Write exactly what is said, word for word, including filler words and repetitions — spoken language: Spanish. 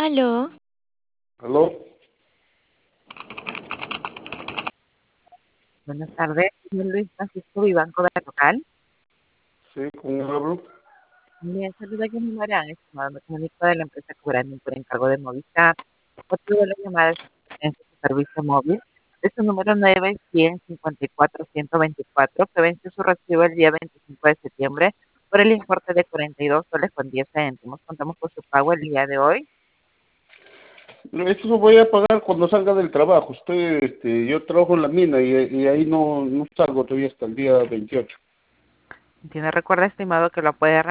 Aló, ¿Aló? Buenas tardes, soy Luis Francisco Vivanco de local. Sí, ¿con él hablo? Bien, saluda que mi Marian, estimado, me comunico de la empresa Cobrani por encargo de Movistar. Motivo de la llamada es en su servicio móvil. Es su número nueve cien cincuenta y cuatro ciento veinticuatro que venció su recibo el día veinticinco de septiembre por el importe de cuarenta y dos soles con diez céntimos. Contamos con su pago el día de hoy. Esto lo voy a pagar cuando salga del trabajo. Estoy, este, yo trabajo en la mina y, y ahí no, no salgo todavía hasta el día veintiocho. Entiende, recuerda, estimado, que lo puede